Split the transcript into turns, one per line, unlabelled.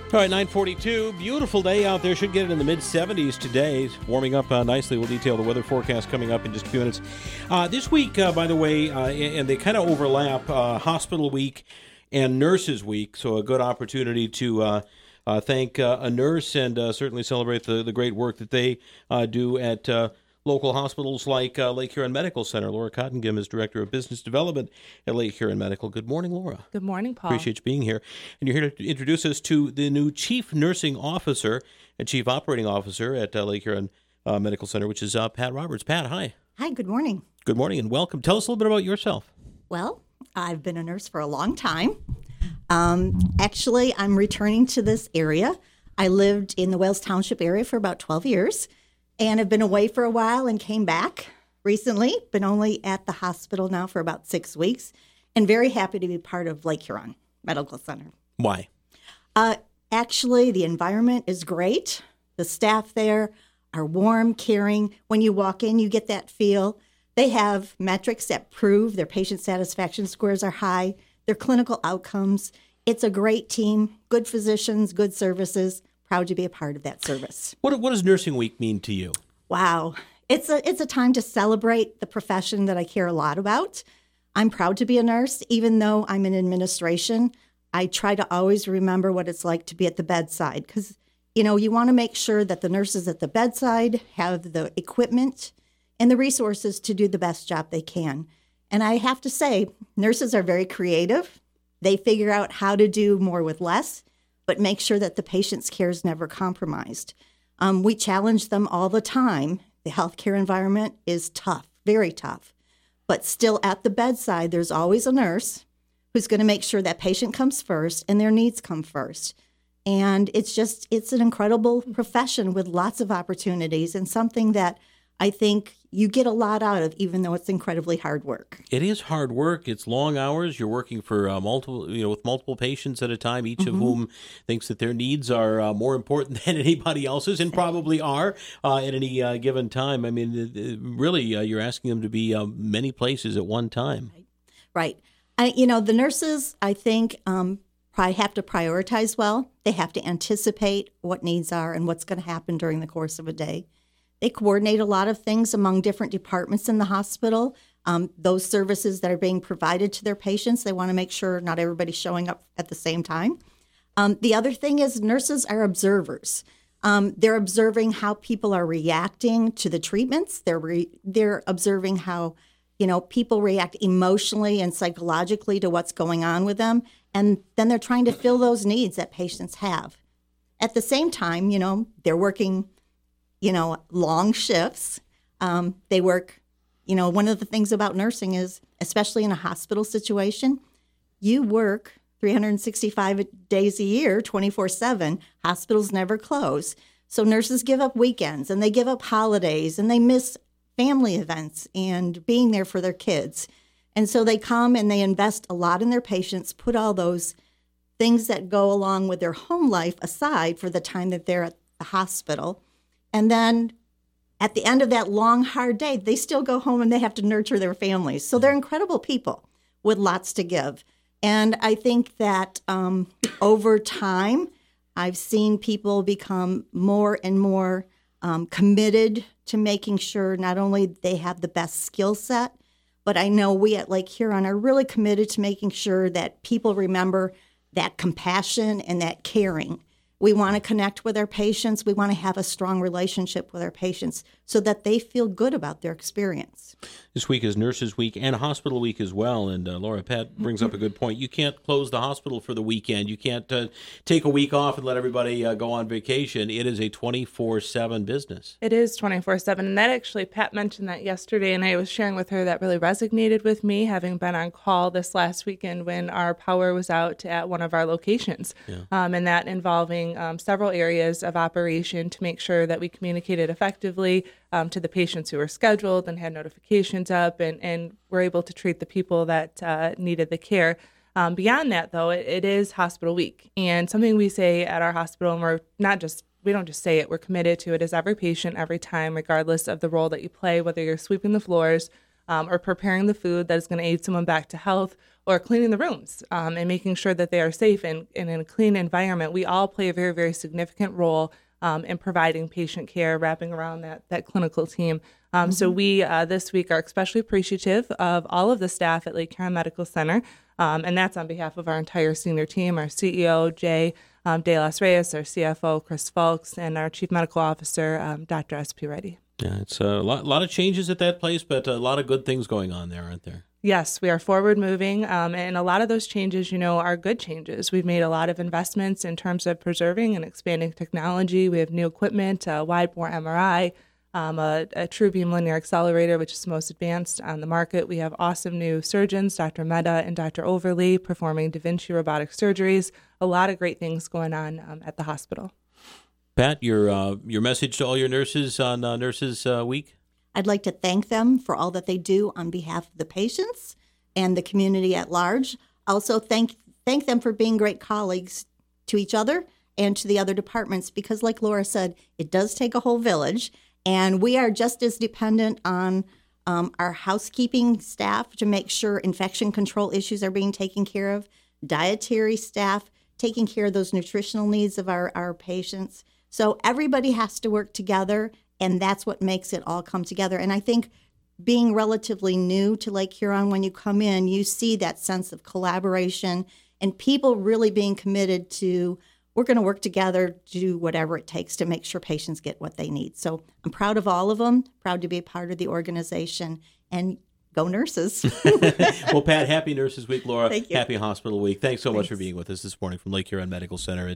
All right, 9:42. Beautiful day out there. Should get it in the mid-70s today. Warming up nicely. We'll detail the weather forecast coming up in just a few minutes. This week, by the way, and they kind of overlap, Hospital Week and Nurses Week, so a good opportunity to thank a nurse and certainly celebrate the great work that they do at local hospitals like Lake Huron Medical Center. Laura Cottengim is Director of Business Development at Lake Huron Medical. Good morning, Laura.
Good morning, Paul.
Appreciate you being here. And you're here to introduce us to the new Chief Nursing Officer and Chief Operating Officer at Lake Huron Medical Center, which is Pat Roberts. Pat, hi.
Hi, good morning.
Good morning and welcome. Tell us a little bit about yourself.
Well, I've been a nurse for a long time. Actually, I'm returning to this area. I lived in the Wales Township area for about 12 years. And have been away for a while and came back recently. Been only at the hospital now for about 6 weeks. And very happy to be part of Lake Huron Medical Center.
Why?
Actually, the environment is great. The staff there are warm, caring. When you walk in, you get that feel. They have metrics that prove their patient satisfaction scores are high, their clinical outcomes. It's a great team, good physicians, good services. Proud to be a part of that service.
What does Nursing Week mean to you?
Wow. It's a time to celebrate the profession that I care a lot about. I'm proud to be a nurse, even though I'm in administration. I try to always remember what it's like to be at the bedside because, you want to make sure that the nurses at the bedside have the equipment and the resources to do the best job they can. And I have to say, nurses are very creative. They figure out how to do more with less, but make sure that the patient's care is never compromised. We challenge them all the time. The healthcare environment is tough, very tough. But still at the bedside, there's always a nurse who's going to make sure that patient comes first and their needs come first. And it's an incredible profession with lots of opportunities and something that I think you get a lot out of, even though it's incredibly hard work.
It is hard work. It's long hours. You're working for with multiple patients at a time, each of whom thinks that their needs are more important than anybody else's, and probably are at any given time. I mean, really, you're asking them to be many places at one time.
Right. The nurses, I think, probably have to prioritize well. They have to anticipate what needs are and what's going to happen during the course of a day. They coordinate a lot of things among different departments in the hospital. Those services that are being provided to their patients, they want to make sure not everybody's showing up at the same time. The other thing is nurses are observers. They're observing how people are reacting to the treatments. They're observing how, people react emotionally and psychologically to what's going on with them. And then they're trying to fill those needs that patients have. At the same time, they're working long shifts. They work, one of the things about nursing is, especially in a hospital situation, you work 365 days a year, 24/7. Hospitals never close. So nurses give up weekends and they give up holidays and they miss family events and being there for their kids. And so they come and they invest a lot in their patients, put all those things that go along with their home life aside for the time that they're at the hospital. And then at the end of that long, hard day, they still go home and they have to nurture their families. So they're incredible people with lots to give. And I think that over time, I've seen people become more and more committed to making sure not only they have the best skill set, but I know we at Lake Huron are really committed to making sure that people remember that compassion and that caring. We want to connect with our patients. We want to have a strong relationship with our patients so that they feel good about their experience.
This week is Nurses Week and Hospital Week as well. And Laura, Pat brings up a good point. You can't close the hospital for the weekend. You can't take a week off and let everybody go on vacation. It is a 24/7 business.
It is 24/7. And that actually, Pat mentioned that yesterday, and I was sharing with her that really resonated with me, having been on call this last weekend when our power was out at one of our locations. Yeah. And that involving several areas of operation to make sure that we communicated effectively to the patients who were scheduled and had notifications up and were able to treat the people that needed the care. Beyond that, though, it is Hospital Week. And something we say at our hospital, and we don't just say it, we're committed to it, is every patient, every time, regardless of the role that you play, whether you're sweeping the floors or preparing the food that is going to aid someone back to health, or cleaning the rooms and making sure that they are safe and in a clean environment. We all play a very, very significant role in providing patient care, wrapping around that clinical team. So we, this week, are especially appreciative of all of the staff at Lake Huron Medical Center, and that's on behalf of our entire senior team, our CEO, Jay De Los Reyes, our CFO, Chris Fulks, and our Chief Medical Officer, Dr. S.P. Reddy.
Yeah, it's a lot of changes at that place, but a lot of good things going on there, aren't there?
Yes, we are forward moving, and a lot of those changes, are good changes. We've made a lot of investments in terms of preserving and expanding technology. We have new equipment, a wide bore MRI, a true beam linear accelerator, which is the most advanced on the market. We have awesome new surgeons, Dr. Mehta and Dr. Overly, performing Da Vinci robotic surgeries. A lot of great things going on at the hospital.
Pat, your message to all your nurses on Nurses Week?
I'd like to thank them for all that they do on behalf of the patients and the community at large. Also, thank them for being great colleagues to each other and to the other departments, because like Laura said, it does take a whole village, and we are just as dependent on our housekeeping staff to make sure infection control issues are being taken care of, dietary staff taking care of those nutritional needs of our patients. So everybody has to work together, and that's what makes it all come together. And I think being relatively new to Lake Huron, when you come in, you see that sense of collaboration and people really being committed to, we're going to work together to do whatever it takes to make sure patients get what they need. So I'm proud of all of them, proud to be a part of the organization, and go nurses.
Well, Pat, happy Nurses Week. Laura,
Thank you.
Happy Hospital Week. Thanks so much for being with us this morning from Lake Huron Medical Center at